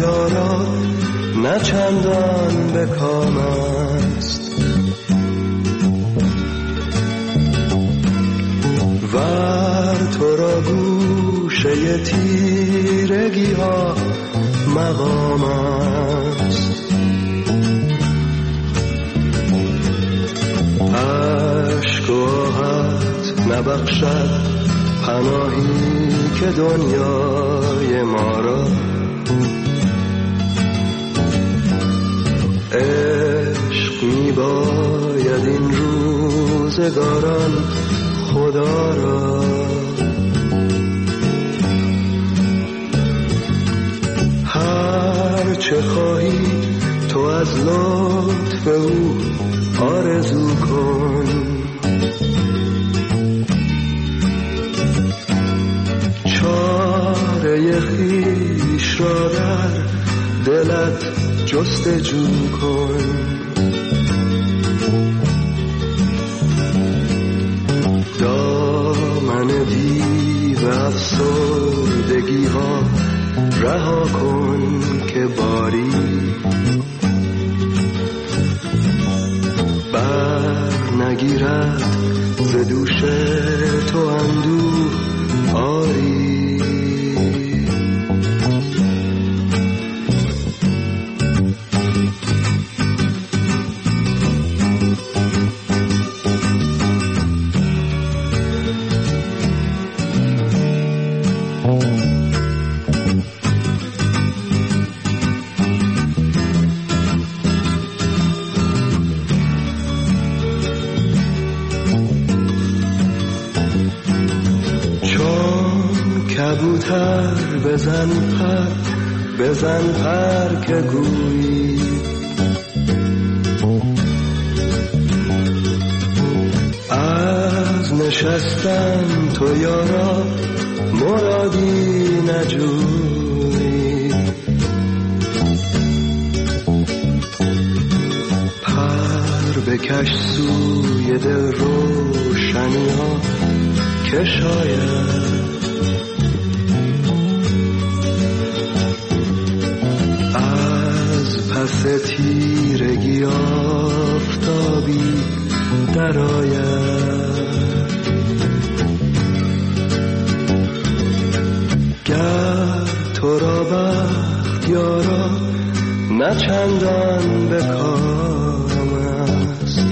یارا نه چندان به کام است. ور تو را گوشه تیرگی ها مقام است. عشق و آهت نبخشد پناهی که دنیای ما را. عشق می باید این روزگاران خدا را. هر چه خواهی تو از لطف او آرزو کن. چاره خویش را در دلت جستجو کن. دامن دیو افسردگی ها رها کن که باری بر نگیرد ز دوش تو اندوه آری. کبوتر بزن پر که گویی. از نشستن تو یارا مرادی نجویی. پر بکش سوی دل روشنی ها که شاید پس تیرگی آفتابی درآید. گر تو را بخت یارا نه چندان به کام است.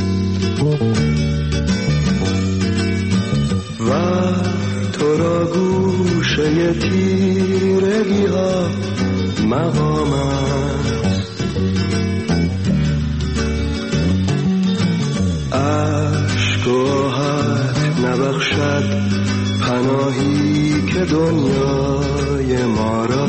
و تو را گوشه تیرگی ها مقام است. عشق و آهت نبخشد پناهی که دنیای ما را.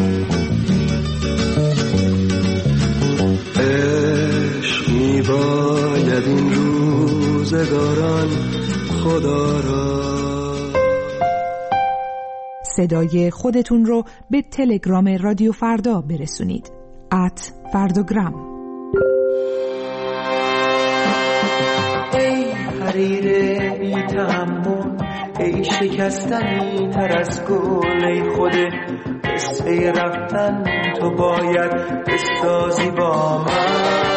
عشق می باید این روزگاران خدا را. صدای خودتون رو به تلگرام رادیو فردا برسونید. @فرداگرام. ای حریر بی تحمل، ای شکستنی تر از گل، ای خود قصه رفتن تو باید بسازی با من.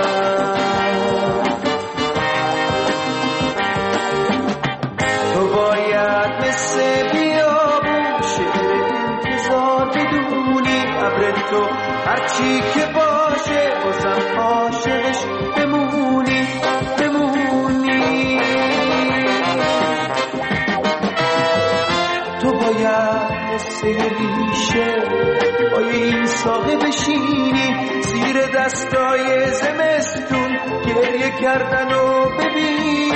تو باید مثل بیابون شعر انتظار بدونی. ابر تو هرچی که باشه بازم عاشقش بمونی. تو باید مثل ریشه پای این ساقه بشینی، زیر دستای زمستون گریه کردن و ببینی.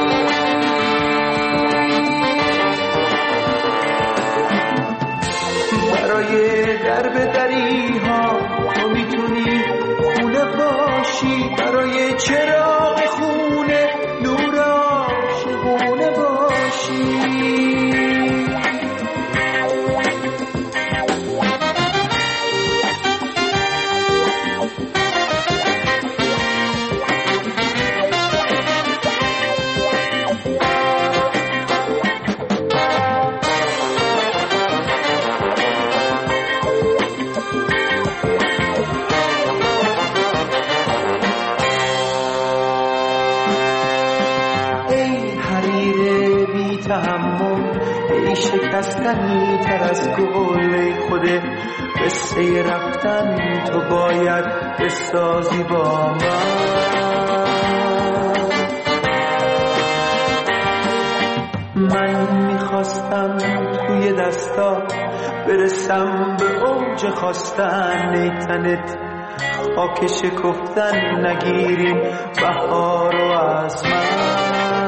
برای درب دری ها تو میتونی خونه باشی، برای چراغ خونه نور عاشقونه باشی. تحمل ای شکستنی تر از گل ای خود قصه رفتن تو باید بسازی با من میخواستم توی دستا برسم به اوج خواستن ای تنت خاک شکفتن نگیریم بهار و از من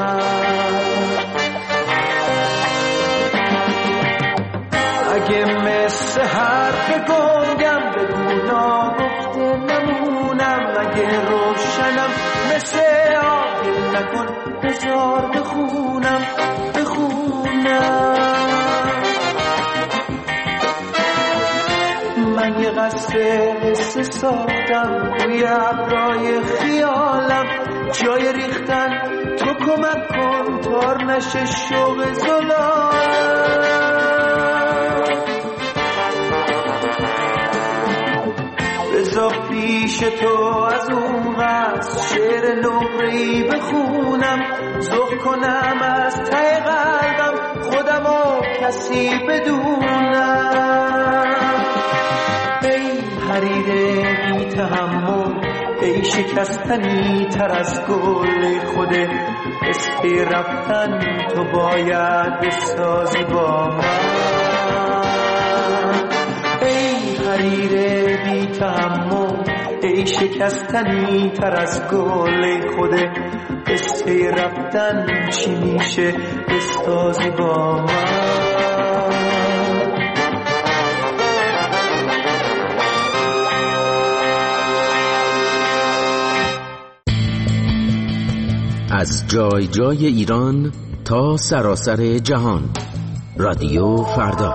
اگه مثل حرف گنگم بگو ناگفته نمونم اگه روشنم مثل آگل نکن بذار بخونم من یه قصه حس ساختم روی ابرای خیالم جای ریختن تو کمک کن تار نشه شوق زلالم بذار پیش تو از اون قصد شعر نقره‌ای بخونم ذوق کنم از ته قلبم خودمو کسی بدونم ای حریر بی تحمل ای شکستنی تر از گل ای خود قصه رفتن تو باید بسازی با من ای حریر بی تحمل ای شکستنی تر از گل ای خود قصه رفتن چی میشه بسازی با من از جای جای ایران تا سراسر جهان رادیو فردا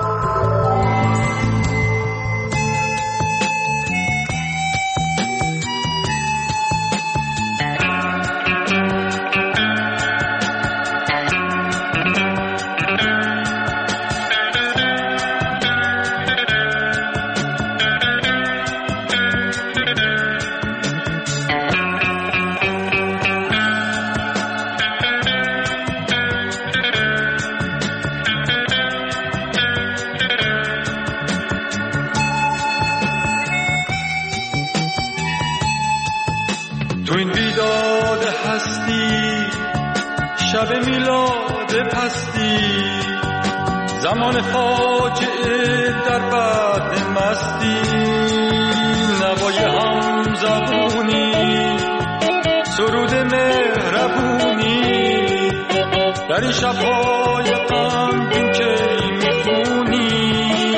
تو این بیداد هستی شب میلاد پستی زمان فاجعه در بعد مستی نوای هم زبونی سرود مهربونی در این شبهای غمگین که میخونی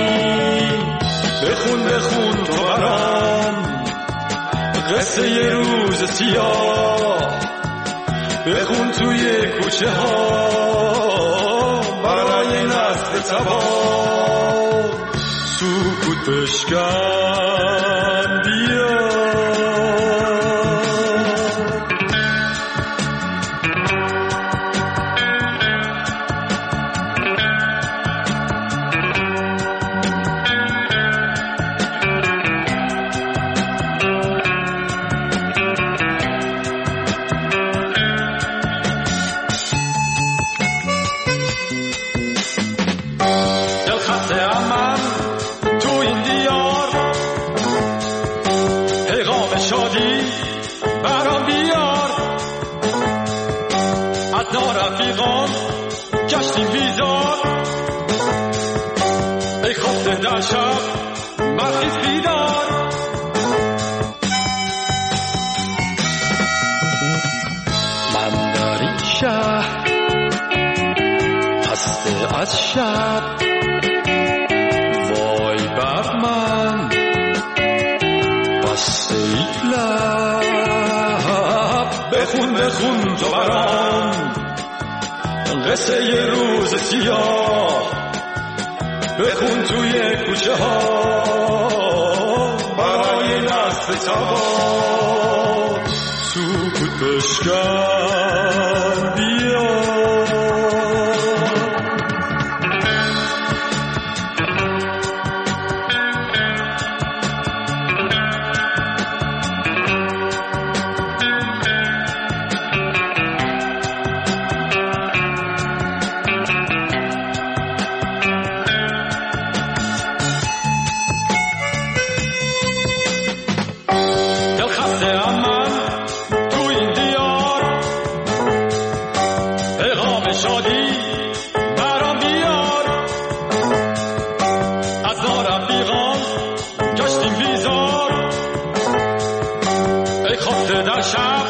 بخون تو برام قصه یه روز سیاه بخون توی کوچه ها برای نسل تباه سکوت بشکن بیا رفیقان گشتیم بیزار ای خفته در شب برخیز بیدار من در این شهر خسته از شب وای بر من بسته ای لب بخون تو برام قصه یه روز سیاه بخون توی کوچه ها برای نسل تباه سکوت بشکن بیا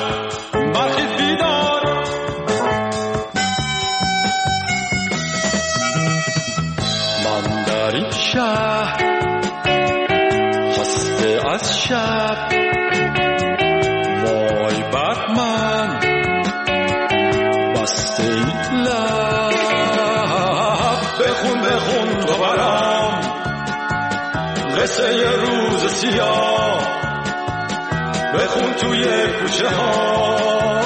برخیز بیدار. من در این شهر خسته از شب، وای بر من بسته ای لب. بخون تو برام قصه ی روز سیاه، بخون توی کوچه ها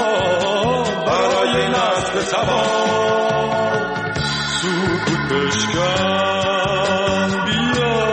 برای نسل تباه. سکوت بشکن بیا،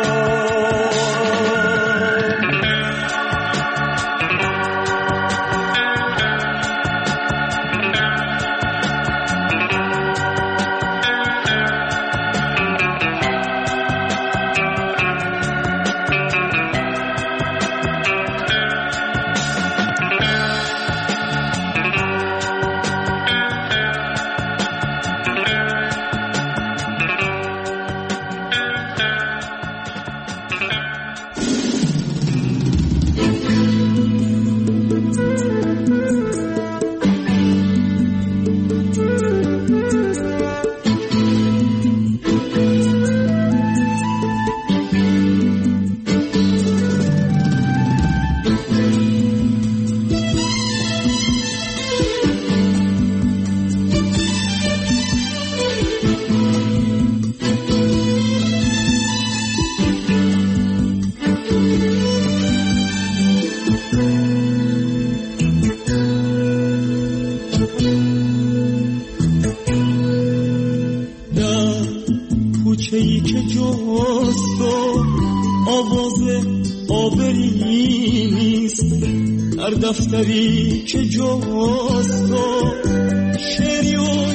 کوچه‌ای که جز تو آواز آبری نیست، در دفتری که جز تو شعری و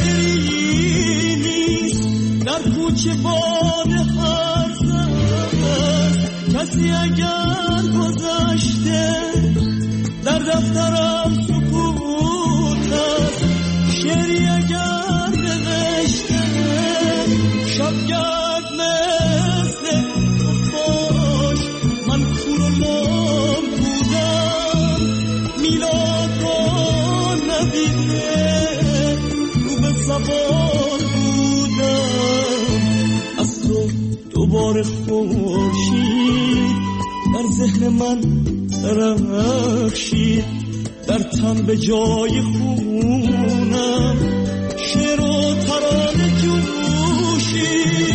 شاعری نیست، در کوچه باد حرف است کسی اگر گذشته، در دفترم سکوت است شعری اگر نوشته. شبگرد مثل خفاش من کور و لام بودم، میلاد را ندیده رو به زبان بودم. از تو دوباره خورشید در ذهن من درخشید، در تن به جای خونم شعر و ترانه جوشید.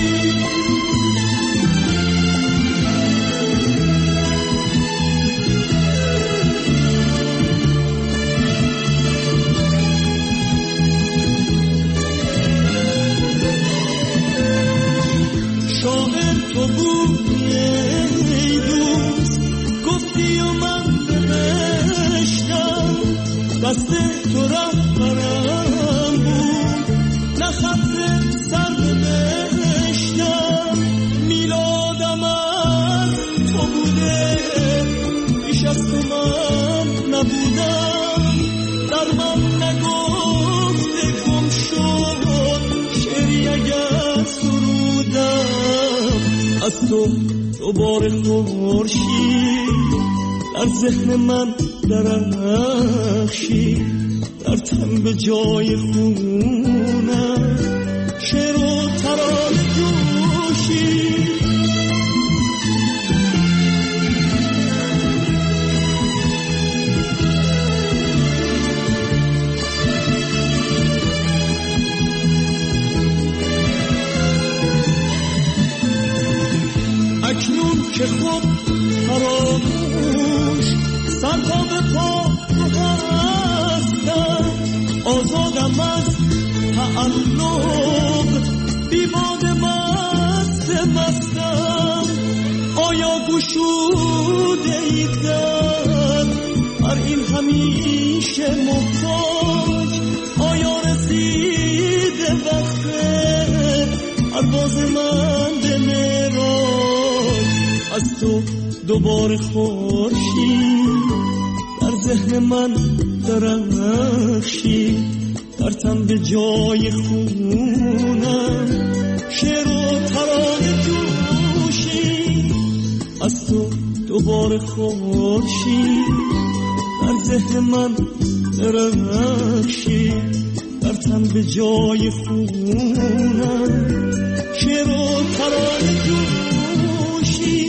شاعر تو بودی ای دوست، گفتی و من نوشتم، دست تو رهبرم بود، نه خط سر نوشتم. میلادم از تو بوده، بیش از تو من نبودم، در من نگفته گم شد شعری اگر سرودم. از تو دوباره خورشید در ذهن من درخشید، در تن به جای خونم شعر و ترانه جوشید. اکنون که خود فراموش سرها به پا تو هستم، آزادم از تعلق بیباد مستم. آیا گشوده ایدن هر این همیشه محتاج، آیا رسیده وقت پرواز من به معراج. از تو دوباره خورشید در ذهن من درخشید، در تن به جای خونم شعر و ترانه جوشید. از تو دوباره خورشید در ذهن من درخشی، در تن به جای خونم شعر و ترانه جوشی.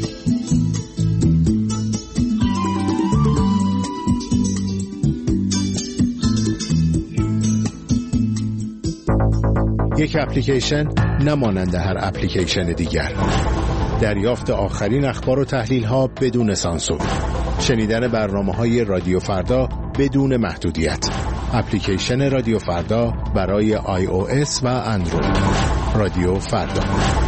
یک اپلیکیشن نمانند هر اپلیکیشن دیگر. دریافت آخرین اخبار و تحلیل ها بدون سانسور. شنیدن برنامه‌های رادیو فردا بدون محدودیت. اپلیکیشن رادیو فردا برای iOS و اندروید. رادیو فردا.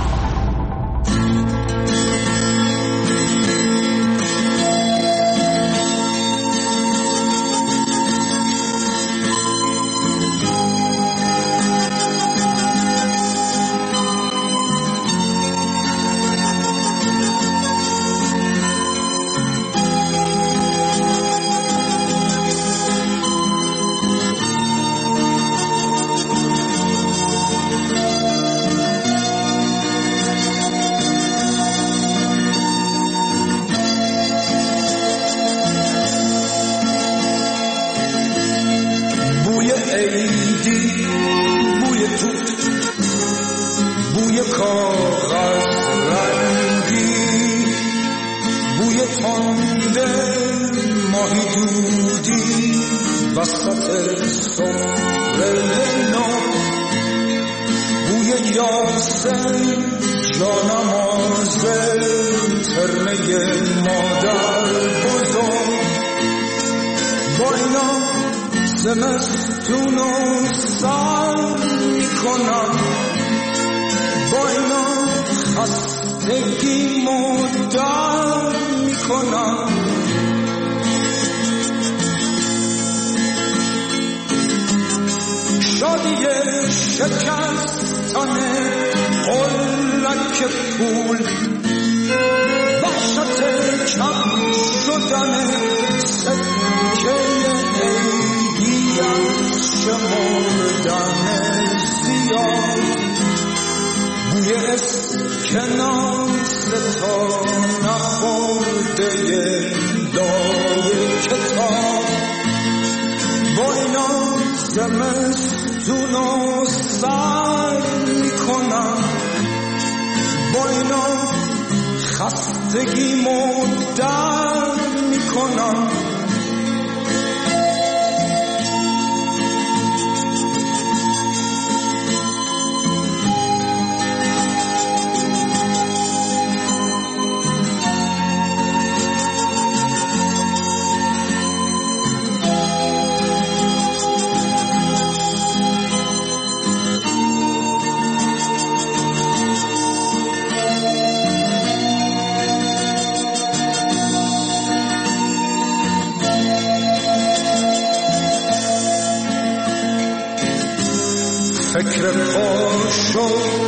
فکر پاشو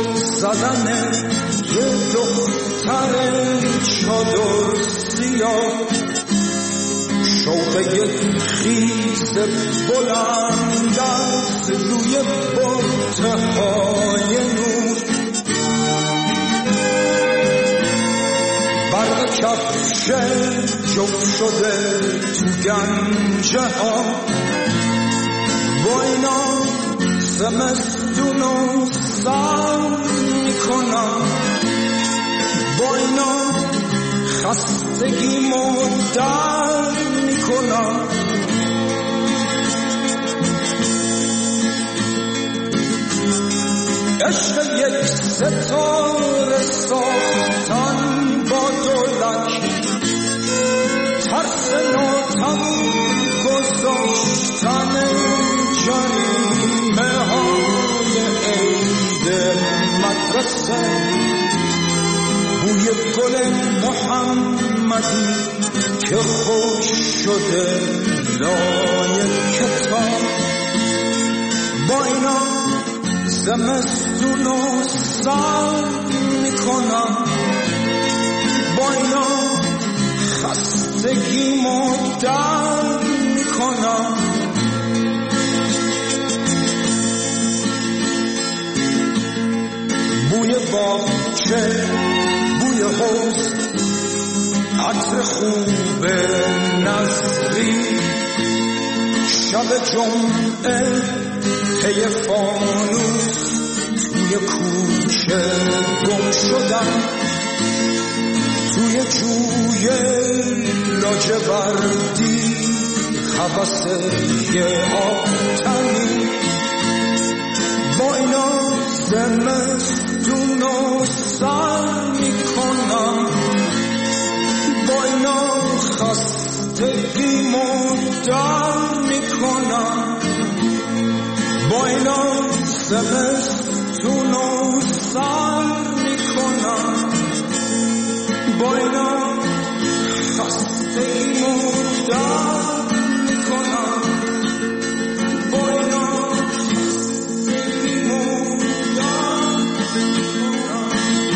زدن یه دختر چادر سیاه، شوق یک خیز بلند از روی بطهای نور، برق کفش جفت شده تو گنجه ها، با اینا زمستونو سر میکنم، با اینا خستگیمو در میکنم. عشق یک ستاره ساختن با دولک، ترس ناتم گذاشتن جریمه های عید مدرسه، بوی گل محمدی که خوش شده لای کتاب، با اینا زمستونو سر میکنم، با اینا خستگیمو در میکنم. بوی باغچه، بوی حوض، عطر خوب نظری، شب جمعه پی فانوس توی کوچه گم شدم، توی جوی لاجوردی هوس یه آتنی، با اینا زمستون رو سر میکنم، با اینا خستگیمو در میکنم، با اینا زمستون رو سر میکنم، با اینا خستگیمو در میکنم، با اینا خستگیمو در میکنم.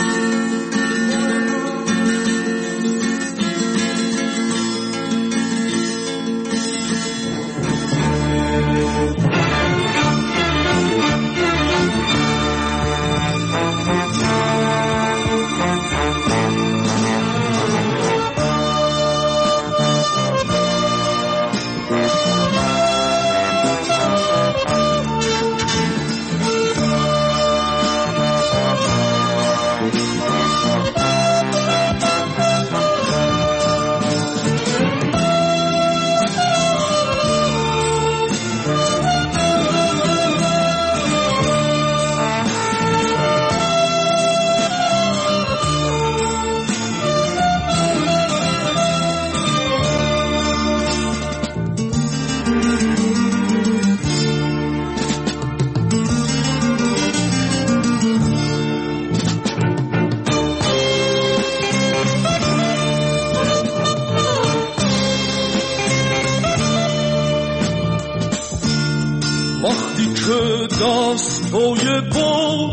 دستای با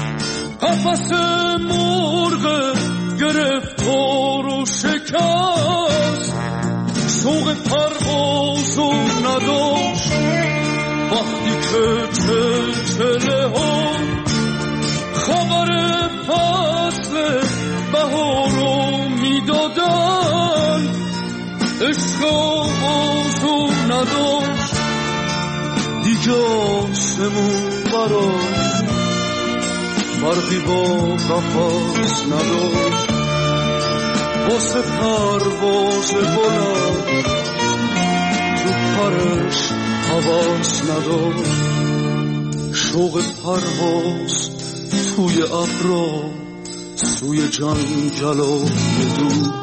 قفس مرغ گرفتار و شکست، شوق پرواز و نداشت وقتی که چلچله ها خبر فصل بهار رو میدادن، عشق آغاز و نداشت دیگه آسمون براش فرقی با قفس نداشت، واسه پرواز بلند تو پرش حواس نداشت، شوق پرواز توی ابرا سوی جنگلای دور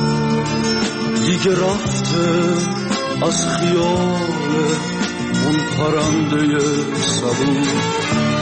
دیگه رفته از خیال اون پرنده صبور.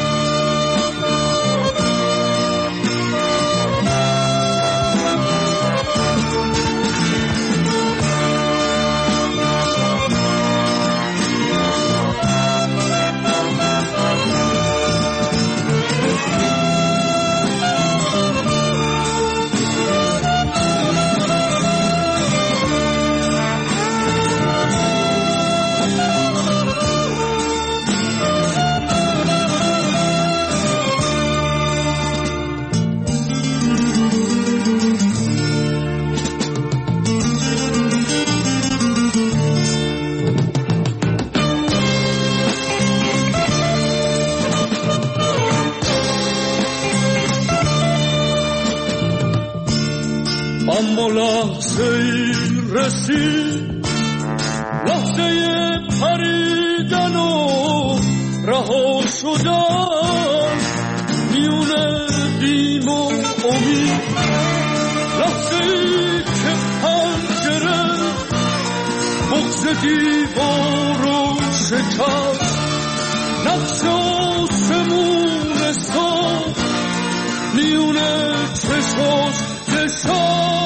اما لحظه ای رسید، لحظه پریدن و رها شدن میون بیم و امید، لحظه ای که پنجره بغض دیوار رو شکست، نقش آسمون ساخت میون چشاش نشست.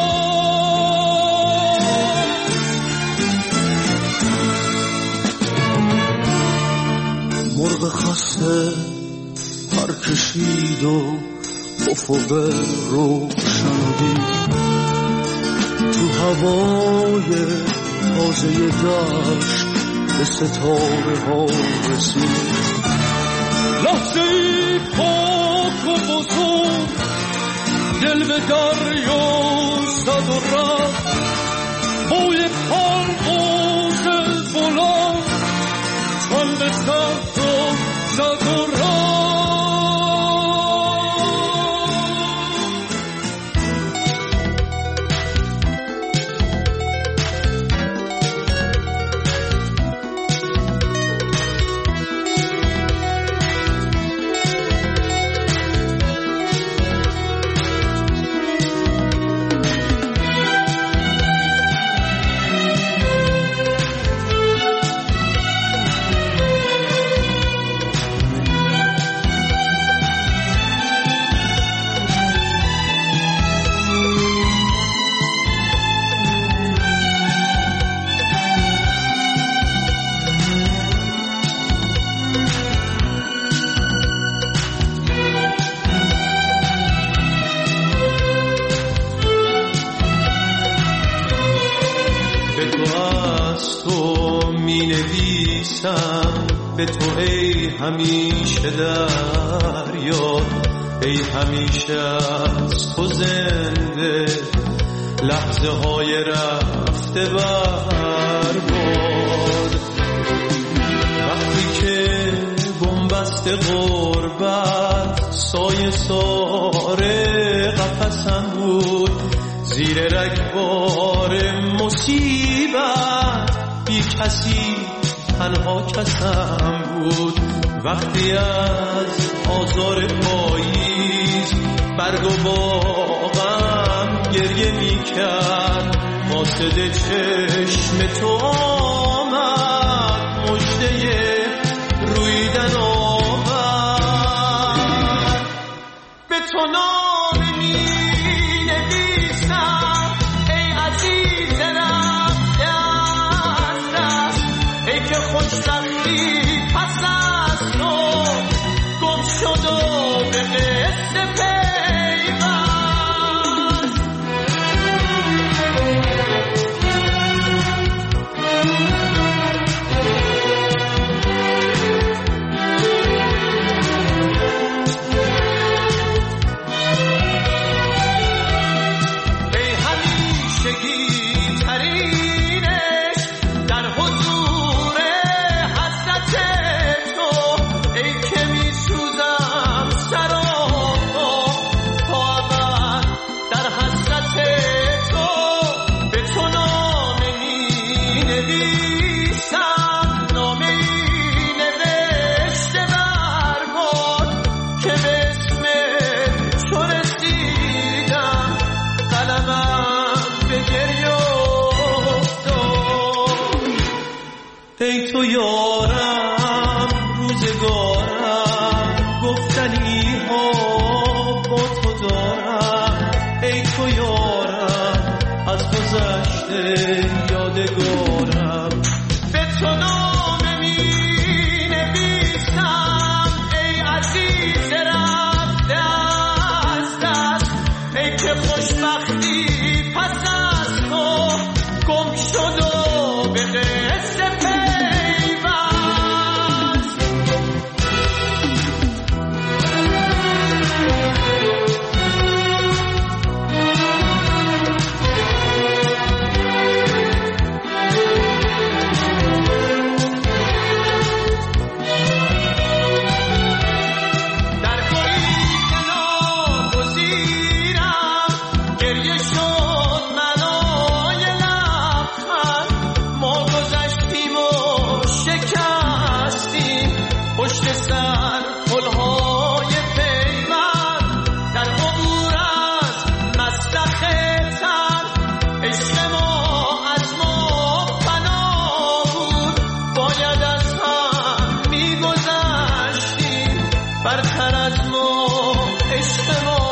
مرغ خسته پر کشید و افق روشن دید، تو هوای تازه دشت به ستاره ها رسید، لحظه ای پاک و بزرگ دل به دریا زد و رفت، بوی پرواز بلند نویسم به تو ای همیشه در یاد، ای همیشه از تو زنده لحظه های رفته برباد. وقتی که بنبست غربت سایه ساره قفسم بود، زیر رگبار مصیبت بی کسی تنها کسم بود. وقتی از آزار پاییز برگ و باغم گریه می کرد، قاصد چشم تو آمد مژده رویدن آورد. به تو نام می نویسم ای عزیز رفته از دست، ای که خوشبختی پس از تو گم شد و به قصه پیوست. ای همیشگی ترینش در حضور حضرت تو، ای که می سوزم سراپا تا ابد در حضرت تو. به تو نامه می نویسم، نامه ای نوشته برباد که به اسم تو رسیدم، قلمم به گریه افتاد. ای تو یارم روزگارم، گفتنی ها با تو دارم. ای تو یارم از گذشته یادگارم. به تو نامه می نویسم ای عزیز رفته از دست، ای که خوشبختی پس از تو گم شد و به قصه پیوست. در گریه ناگزیرم گریه شد منای لبخند، ما گذشتیم و شکستیم پشت سر پلهای پیوند. در عبور از مسلخ تن عشق ما از ما فنا بود، باید از هم میگذشتیم برتر از ما عشق ما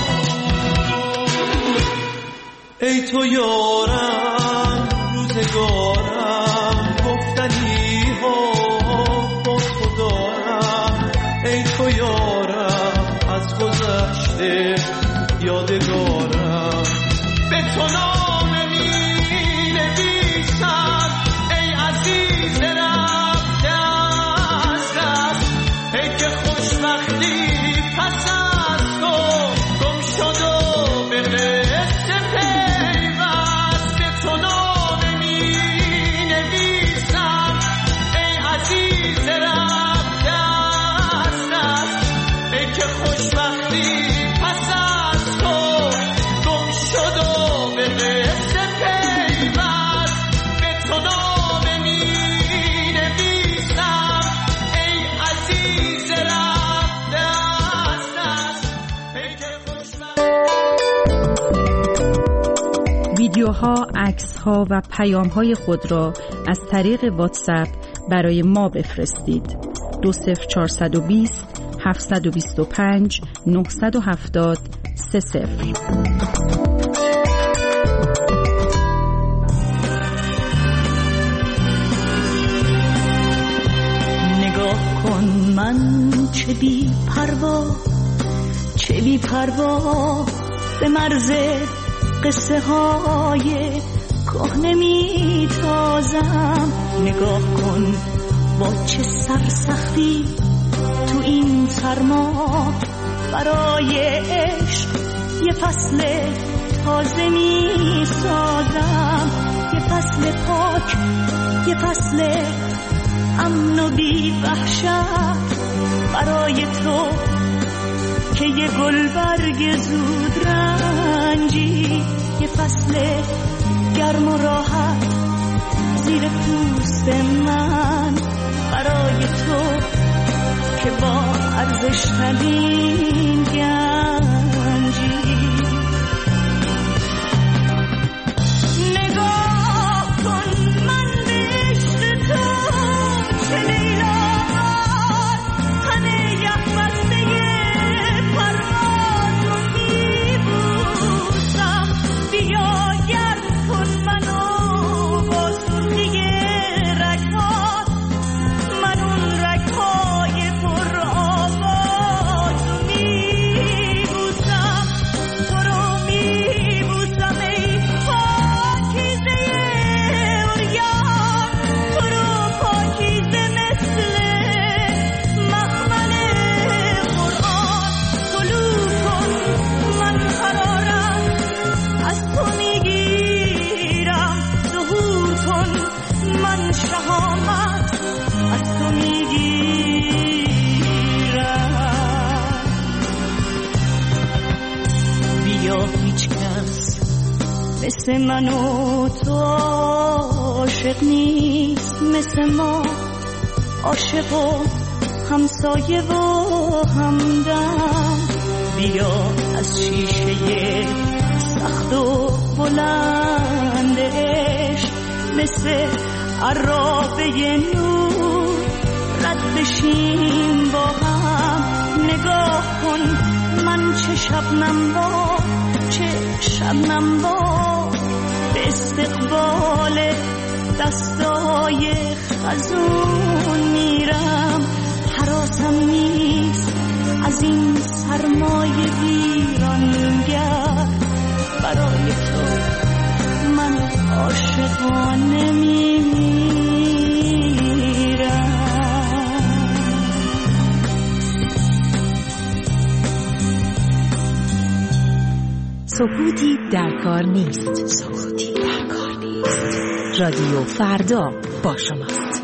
بود. ای تو یارم روزگارم، گفتنی ها با تو دارم. ای تو یارم از گذشته یادگارم. به تو نامه می نویسم ای عزیز رفته از دست، ای که خوشبختی پس از تو گم شد و به قصه پیوست. به تو نامه می نویسم ای عزیز رفته از دست، ای که خوشبختی پس از تو گم شد و به قصه پیوست. به تو نامه می نویسم ای عزیز رفته از دست، ای که خوشبختی. ویدیوها، عکس‌ها و پیام‌های خود را از طریق واتساپ برای ما بفرستید. 20420 725 970 30. نگاه کن من چه بی پروا به مرز قصه های کهنه می تازم. نگاه کن با چه سرسختی تو این سرما برای عشق یه فصل تازه می سازم، یه فصل پاک، یه فصل امن و بی وحشت برای تو که یه گلبرگ زود رنجی، یه فصل گرم و راحت زیر پوست من برای تو که با ارزش ترین گنجی. نگاه کن من به عشق تو چه لیلاوار، همه یخبسته پرواز رو میبوسم. بیا گرم کن منو با سرخی رگهات، من اون رگهای پر آواز رو میبوسم، تو رو میبوسم ای پاکیزه عریان، تو رو پاکیزه مثل مخمل قرآن. طلوع کن من قرارم از تو میگیرم، ظهور کن من شهامت از تو میگیرم. بیا هیچ کس مثل من و تو عاشق نیست، مثل ما عاشق و همسایه و همدم. بیا از شیشه سخت و بلند عشق مثل عرابه نور رد بشیم با هم. نگاه کن من چه شبنم با به استقبال دستای خزون میرم. حراسم نیست از این سرمای ویرانگر، برای تو من عاشقانه میمیرم. سکوتی در کار نیست. رادیو فردا با شماست.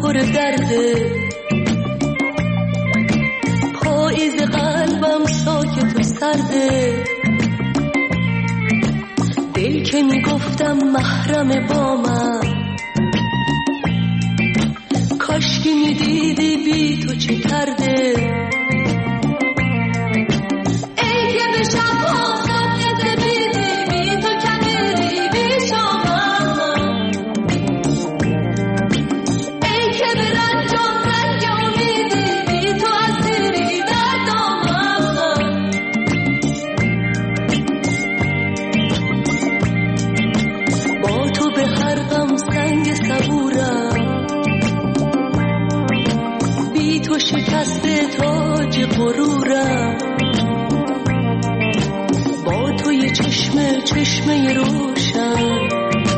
پر درده، پاییز قلبم ساکت و سرده، دل که میگفتم محرم با من، کاشکی میدیدی بی تو چه کرده. ای که به شب آسان نزدیدی بی تو کمیری بی شامم، ای که به رنجام رنگ امیدی بی تو اسیری در دامم. با تو به هر غم سنگ صبورم، بی تو شکست تاج غرورم، با تو یه چشمه روشن،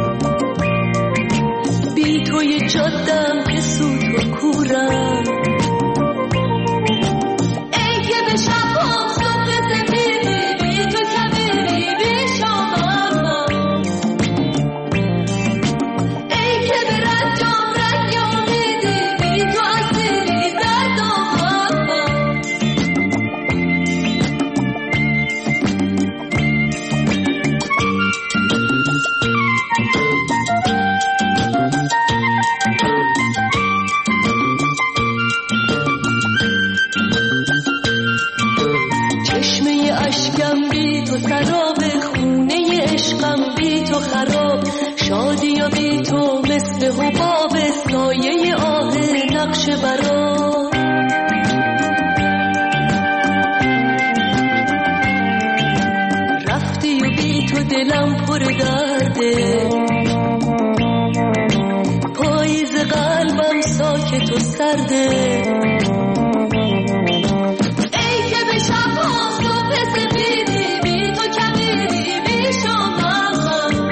بی تو یه جادم که سوت و کورم. ای که به شب هم صبح سفیدی بی تو کبیری بی شامم، ای که به رنجام رنگ امیدی بی تو اسیری در دامم. چشمه اشکم بی تو سراب، خونه عشقم بی تو خراب، شادی و بی تو مثل حباب، سایه آه نقش برا. رفتی و بی تو دلم پر درده، پاییز قلبم ساکت و سرده، ای که به شب ها صبح سفیدی بی تو کمیری بی شامم،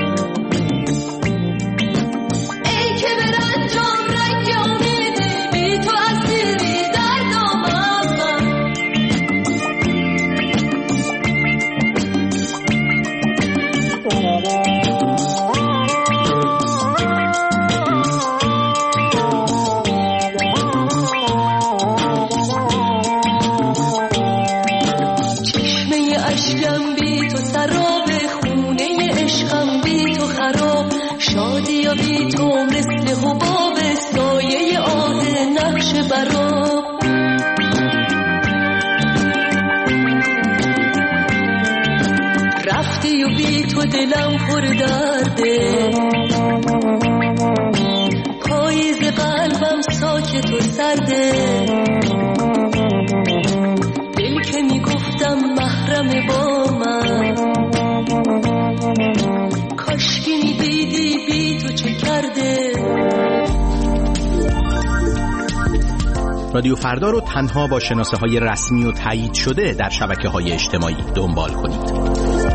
ای که به رنجام رنگ امیدی بی تو اسیری در دامم. چشمه اشکم بی تو سراب، خونه عشقم بی تو خراب، شادی و بی تو مثل حباب، سایه آه نقش برا. رفتی و بی تو دلم پر درده، پاییز قلبم ساکت و سرده، دل که میگفتم محرم با من، کاشکی میدیدی بی تو چه کرده. رادیو فردا رو تنها با شناسه های رسمی و تایید شده در شبکه های اجتماعی دنبال کنید.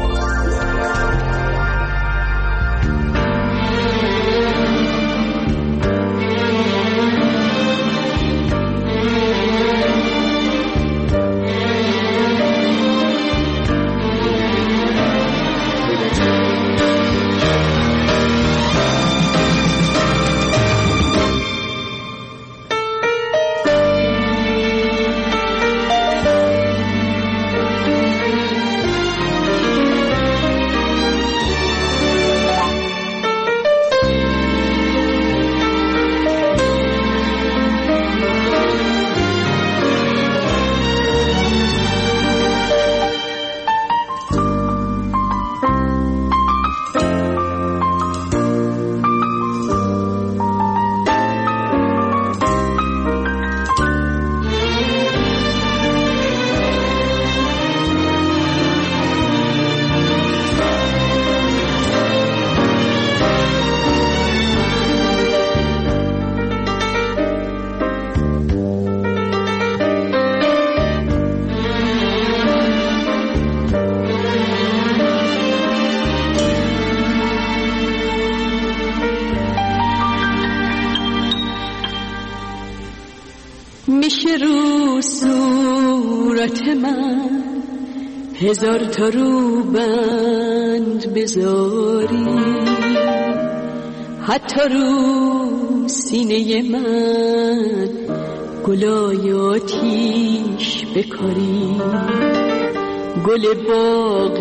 میشه رو صورت من هزار تا رو بند بذاری، حتی رو سینه من گلای آتیش بکاری، گل باغ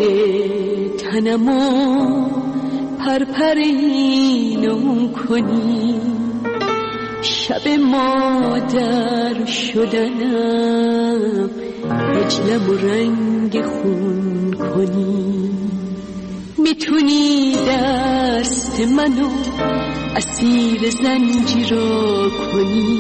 تنمو پرپرینم کنی، شب مادر شدنم اجلم و رنگ خون کنی. میتونی دست منو اسیر زنجیرا کنی،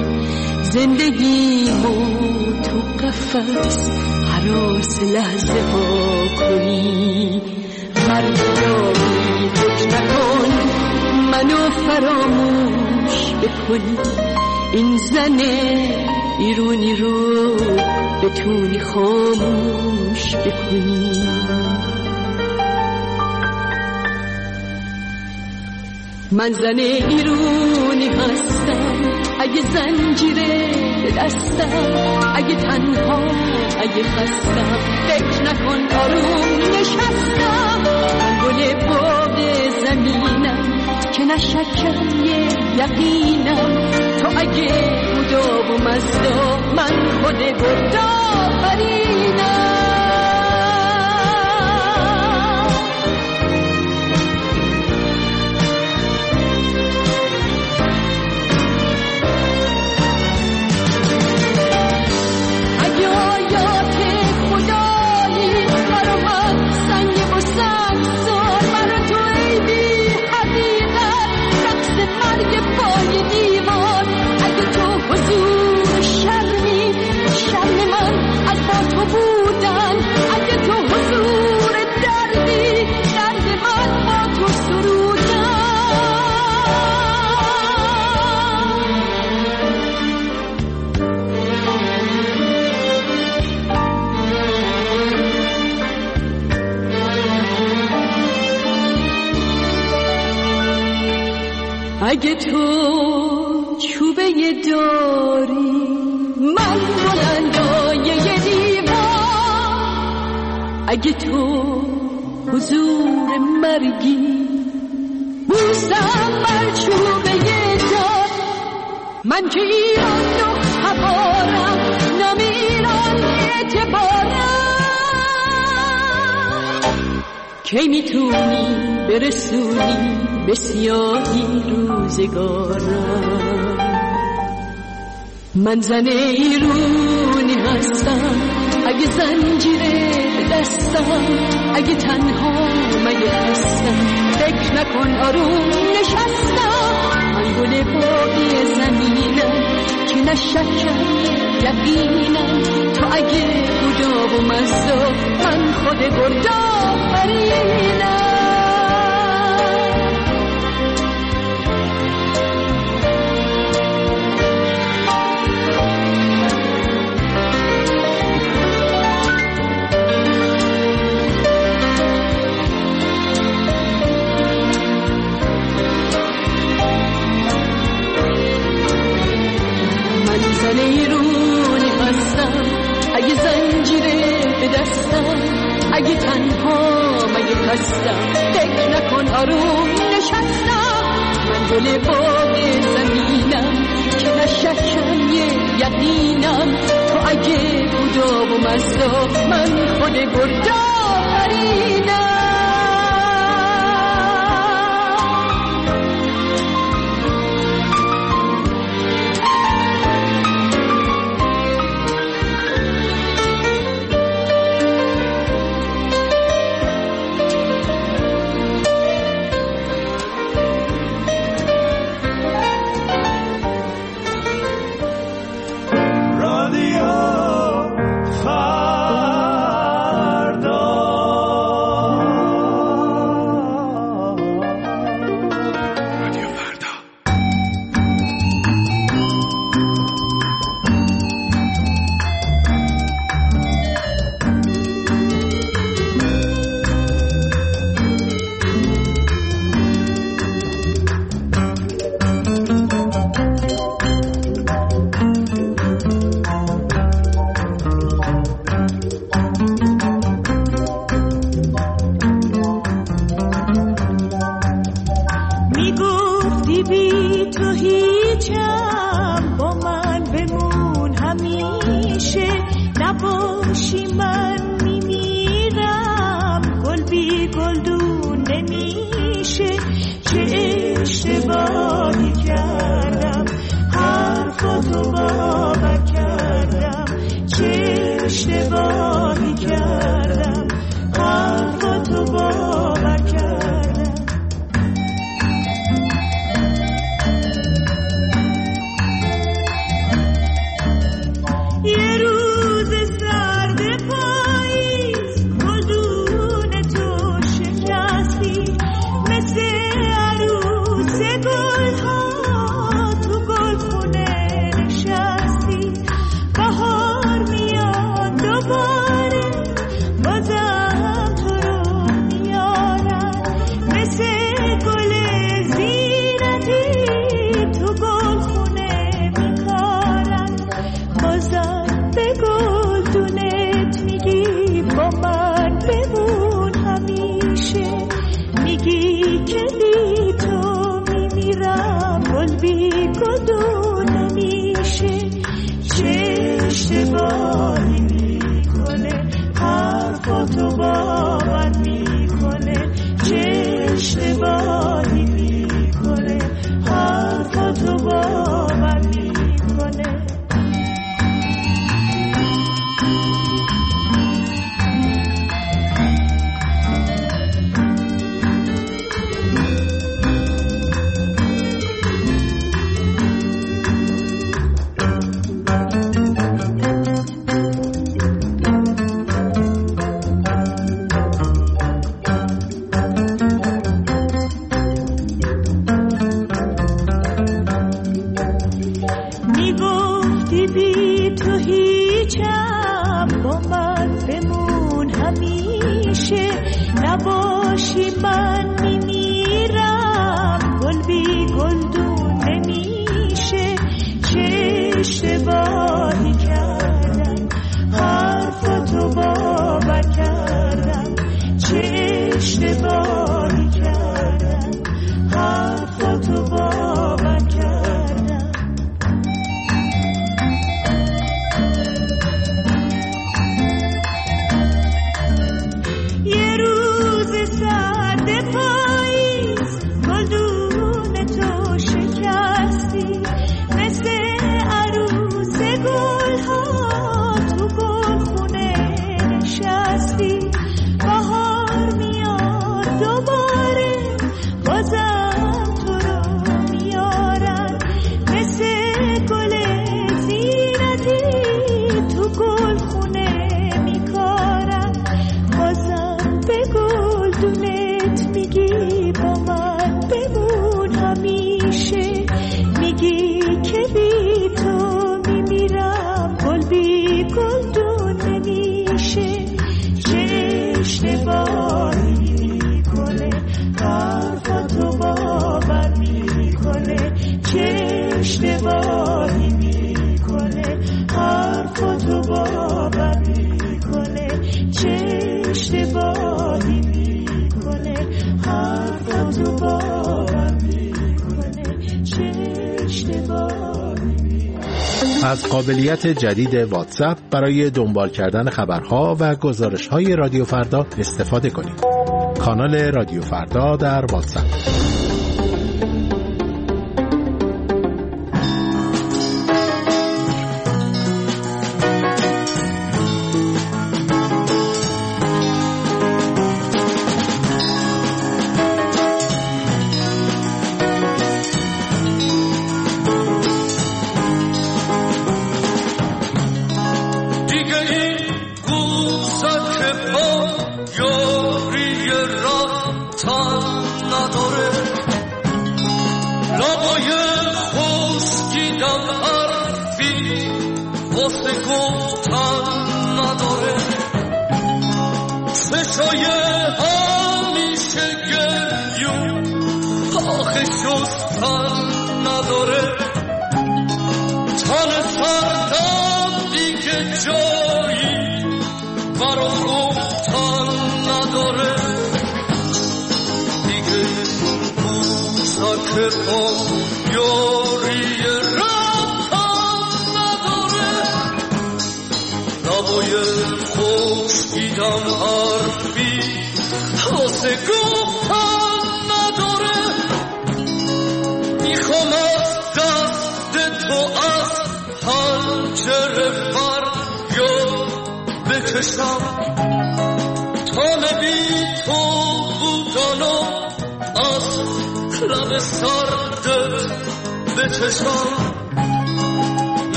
زندگیمو تو قفس هراس لحظه ها کنی. مردمی فکر نکن منو فراموش بکنی، این زن ایرونی رو بتونی خاموش بکنی. من زن ایرونی هستم، اگه زنجیره دستم، اگه تنها، اگه خستم، فکر نکن آروم نشستم. من گل باغ زمینم که نشکم یه یقینم، تو اگه بودا و مزدا، من خود بردا فرینم. اگه تو چوبه داری، من بلندای یه دیوار. اگه تو حضور مرگی، بوسم بر چوبه دار. من که ایران رو هوارم، نام ایران اعتبارم. کی میتونی برسونی به سیاهی روزگارم؟ من زن ایرونی هستم، اگه زنجیره دستم، اگه تنها مگه هستم، فکر نکن آروم نشستم. من گل باقی زمینم که نشکم یقینم، تو اگه بودا و مزدا، من خود بردا فرینم. زن ایرونی هستم، اگه زنجیره به دستم، اگه تنها مگه هستم، فکر نکن آروم نشستم. من گل باغ زمینم که نشکم یه یقینم، تو اگه بودا و مزدا، من خود بردا فرینم. فردا حرفاتو باور میکنه، چه اشتباهی میکنه، حرفاتو باور میکنه. نباشی من میمیرم، گل بی گلدون نمیشه، چه اشتباهی کردم، حرفاتو باور کردم، چه اشتباهی کردم، حرفاتو باور کردم. اشتباهی میکنه، حرفاتو باور میکنه، چه اشتباهی میکنه، حرفاتو باور میکنه، چه اشتباهی میکنه. از قابلیت جدید واتساپ برای دنبال کردن خبرها و گزارش‌های رادیو فردا استفاده کنید. کانال رادیو فردا در واتساپ.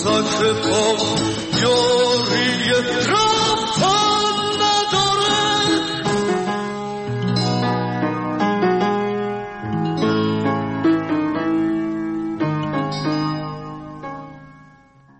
سطر پا جاری را